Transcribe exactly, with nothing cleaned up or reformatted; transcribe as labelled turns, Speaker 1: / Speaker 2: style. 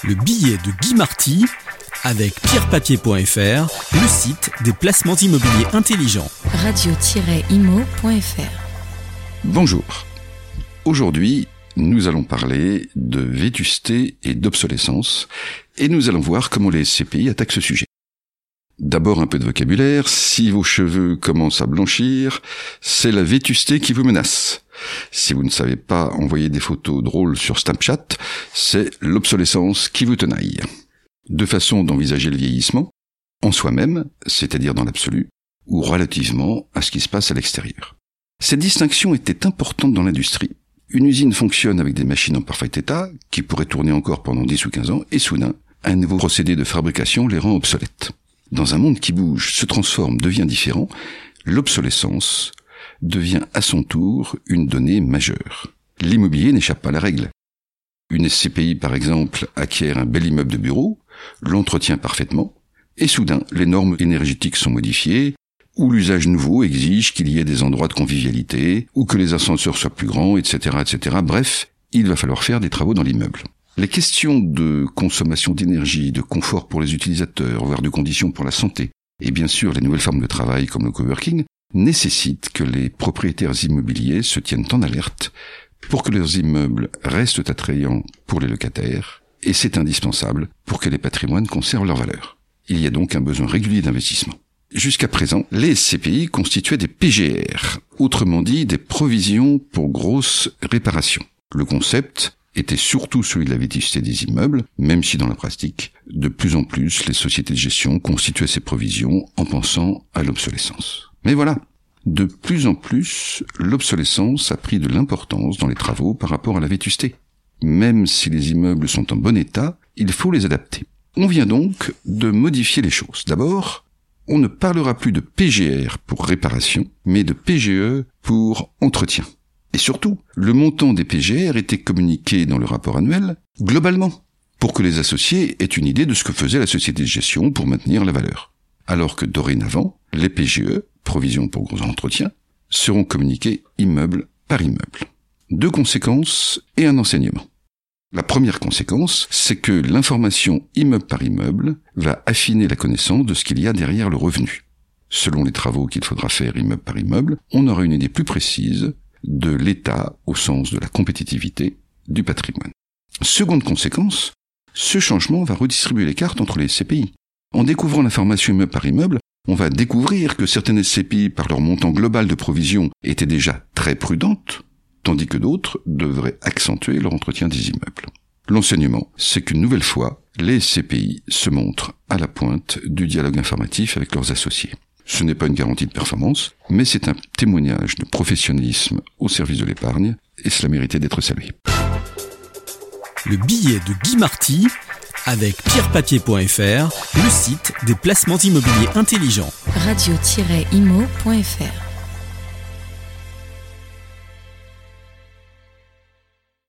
Speaker 1: Le billet de Guy Marty avec pierre papier point f r, le site des placements immobiliers intelligents.
Speaker 2: radio tiret imo point f r.
Speaker 3: Bonjour. Aujourd'hui, nous allons parler de vétusté et d'obsolescence et nous allons voir comment les S C P I attaquent ce sujet. D'abord un peu de vocabulaire. Si vos cheveux commencent à blanchir, c'est la vétusté qui vous menace. Si vous ne savez pas envoyer des photos drôles sur Snapchat, c'est l'obsolescence qui vous tenaille. Deux façons d'envisager le vieillissement, en soi-même, c'est-à-dire dans l'absolu, ou relativement à ce qui se passe à l'extérieur. Cette distinction était importante dans l'industrie. Une usine fonctionne avec des machines en parfait état, qui pourraient tourner encore pendant dix ou quinze ans, et soudain, un nouveau procédé de fabrication les rend obsolètes. Dans un monde qui bouge, se transforme, devient différent, l'obsolescence devient à son tour une donnée majeure. L'immobilier n'échappe pas à la règle. Une S C P I, par exemple, acquiert un bel immeuble de bureau, l'entretient parfaitement, et soudain, les normes énergétiques sont modifiées, ou l'usage nouveau exige qu'il y ait des endroits de convivialité, ou que les ascenseurs soient plus grands, et cetera, et cetera. Bref, il va falloir faire des travaux dans l'immeuble. Les questions de consommation d'énergie, de confort pour les utilisateurs, voire de conditions pour la santé, et bien sûr les nouvelles formes de travail comme le coworking, nécessitent que les propriétaires immobiliers se tiennent en alerte pour que leurs immeubles restent attrayants pour les locataires, et c'est indispensable pour que les patrimoines conservent leur valeur. Il y a donc un besoin régulier d'investissement. Jusqu'à présent, les S C P I constituaient des P G R, autrement dit des provisions pour grosses réparations. Le concept était surtout celui de la vétusté des immeubles, même si dans la pratique, de plus en plus, les sociétés de gestion constituaient ces provisions en pensant à l'obsolescence. Mais voilà, de plus en plus, l'obsolescence a pris de l'importance dans les travaux par rapport à la vétusté. Même si les immeubles sont en bon état, il faut les adapter. On vient donc de modifier les choses. D'abord, on ne parlera plus de P G R pour réparation, mais de P G E pour entretien. Et surtout, le montant des P G R était communiqué dans le rapport annuel, globalement, pour que les associés aient une idée de ce que faisait la société de gestion pour maintenir la valeur. Alors que dorénavant, les P G E, provisions pour gros entretiens, seront communiqués immeuble par immeuble. Deux conséquences et un enseignement. La première conséquence, c'est que l'information immeuble par immeuble va affiner la connaissance de ce qu'il y a derrière le revenu. Selon les travaux qu'il faudra faire immeuble par immeuble, on aura une idée plus précise de l'état au sens de la compétitivité du patrimoine. Seconde conséquence, ce changement va redistribuer les cartes entre les S C P I. En découvrant l'information immeuble par immeuble, on va découvrir que certaines S C P I, par leur montant global de provision, étaient déjà très prudentes, tandis que d'autres devraient accentuer leur entretien des immeubles. L'enseignement, c'est qu'une nouvelle fois, les S C P I se montrent à la pointe du dialogue informatif avec leurs associés. Ce n'est pas une garantie de performance, mais c'est un témoignage de professionnalisme au service de l'épargne, et cela méritait d'être salué.
Speaker 1: Le billet de Guy Marty avec pierre papier point f r, le site des placements immobiliers intelligents.
Speaker 2: radio tiret imo point f r.